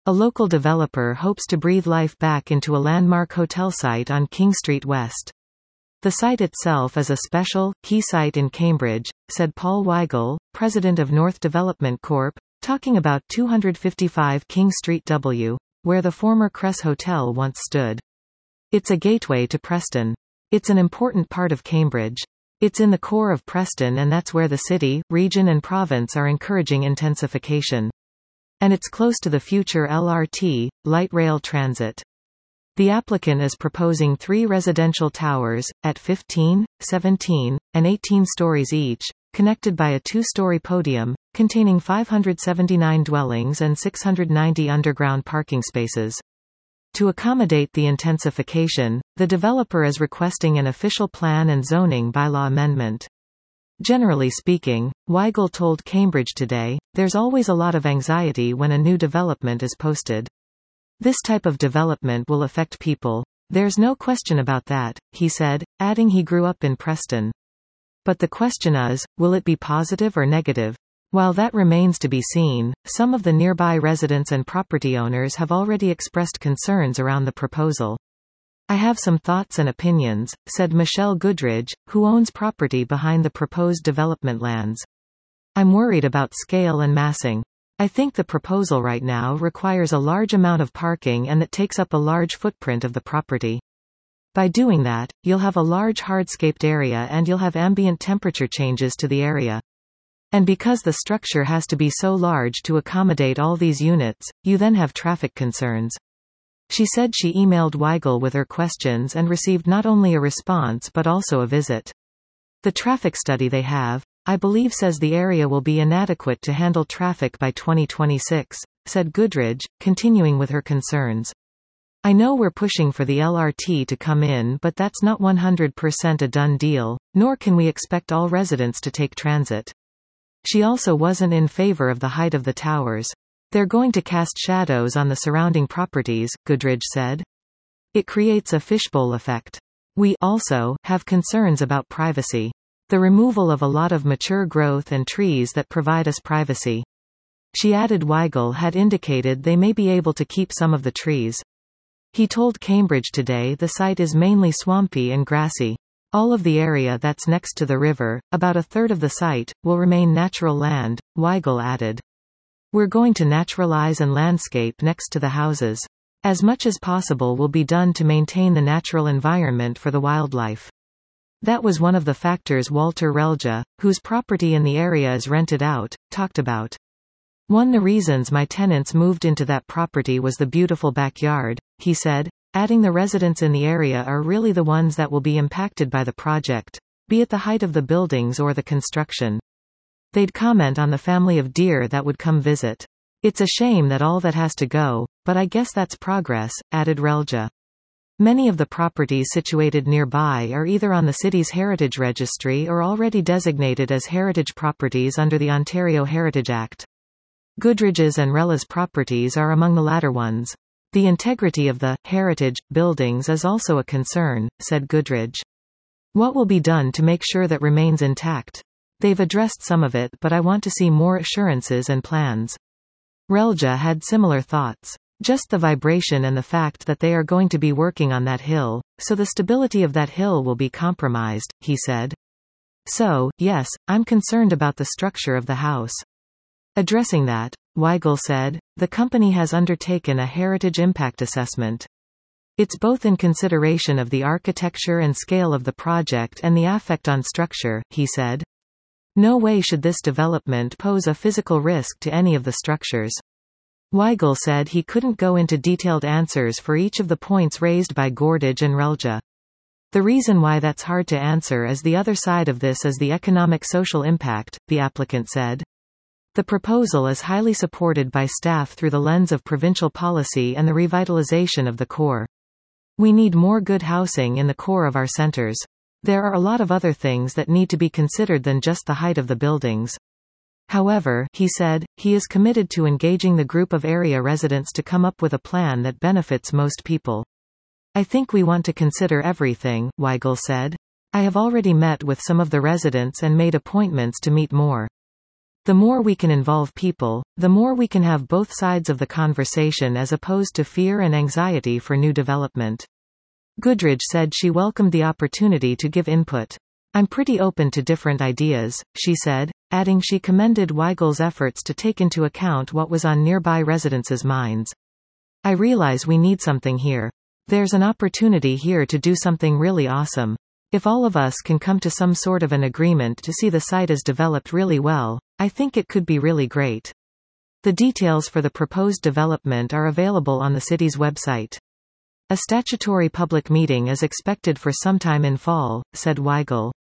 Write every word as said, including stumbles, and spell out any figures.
A local developer hopes to breathe life back into a landmark hotel site on King Street West. The site itself is a special, key site in Cambridge, said Paul Weigel, president of North Development Corp, talking about two fifty-five King Street W, where the former Cress Hotel once stood. It's a gateway to Preston. It's an important part of Cambridge. It's in the core of Preston, and that's where the city, region and province are encouraging intensification. And it's close to the future L R T, light rail transit. The applicant is proposing three residential towers, at fifteen, seventeen, and eighteen stories each, connected by a two-story podium, containing five hundred seventy-nine dwellings and six hundred ninety underground parking spaces. To accommodate the intensification, the developer is requesting an official plan and zoning bylaw amendment. Generally speaking, Weigel told Cambridge Today, there's always a lot of anxiety when a new development is posted. This type of development will affect people. There's no question about that, he said, adding he grew up in Preston. But the question is, will it be positive or negative? While that remains to be seen, some of the nearby residents and property owners have already expressed concerns around the proposal. I have some thoughts and opinions, said Michelle Goodridge, who owns property behind the proposed development lands. I'm worried about scale and massing. I think the proposal right now requires a large amount of parking and that takes up a large footprint of the property. By doing that, you'll have a large hardscaped area and you'll have ambient temperature changes to the area. And because the structure has to be so large to accommodate all these units, you then have traffic concerns. She said she emailed Weigel with her questions and received not only a response but also a visit. The traffic study they have, I believe, says the area will be inadequate to handle traffic by twenty twenty-six, said Goodridge, continuing with her concerns. I know we're pushing for the L R T to come in, but that's not one hundred percent a done deal, nor can we expect all residents to take transit. She also wasn't in favor of the height of the towers. They're going to cast shadows on the surrounding properties, Goodridge said. It creates a fishbowl effect. We also have concerns about privacy. The removal of a lot of mature growth and trees that provide us privacy. She added Weigel had indicated they may be able to keep some of the trees. He told Cambridge Today the site is mainly swampy and grassy. All of the area that's next to the river, about a third of the site, will remain natural land, Weigel added. We're going to naturalize and landscape next to the houses. As much as possible will be done to maintain the natural environment for the wildlife. That was one of the factors Walter Relja, whose property in the area is rented out, talked about. One of the reasons my tenants moved into that property was the beautiful backyard, he said, adding the residents in the area are really the ones that will be impacted by the project, be it the height of the buildings or the construction. They'd comment on the family of deer that would come visit. It's a shame that all that has to go, but I guess that's progress, added Relja. Many of the properties situated nearby are either on the city's heritage registry or already designated as heritage properties under the Ontario Heritage Act. Goodridge's and Rella's properties are among the latter ones. The integrity of the heritage buildings is also a concern, said Goodridge. What will be done to make sure that remains intact? They've addressed some of it, but I want to see more assurances and plans. Relja had similar thoughts. Just the vibration and the fact that they are going to be working on that hill, so the stability of that hill will be compromised, he said. So, yes, I'm concerned about the structure of the house. Addressing that, Weigel said, the company has undertaken a heritage impact assessment. It's both in consideration of the architecture and scale of the project and the effect on structure, he said. No way should this development pose a physical risk to any of the structures. Weigel said he couldn't go into detailed answers for each of the points raised by Goodridge and Relja. The reason why that's hard to answer is the other side of this is the economic social impact, the applicant said. The proposal is highly supported by staff through the lens of provincial policy and the revitalization of the core. We need more good housing in the core of our centres. There are a lot of other things that need to be considered than just the height of the buildings. However, he said, he is committed to engaging the group of area residents to come up with a plan that benefits most people. I think we want to consider everything, Weigel said. I have already met with some of the residents and made appointments to meet more. The more we can involve people, the more we can have both sides of the conversation as opposed to fear and anxiety for new development. Goodridge said she welcomed the opportunity to give input. I'm pretty open to different ideas, she said, adding she commended Weigel's efforts to take into account what was on nearby residents' minds. I realize we need something here. There's an opportunity here to do something really awesome. If all of us can come to some sort of an agreement to see the site as developed really well, I think it could be really great. The details for the proposed development are available on the city's website. A statutory public meeting is expected for sometime in fall, said Weigel.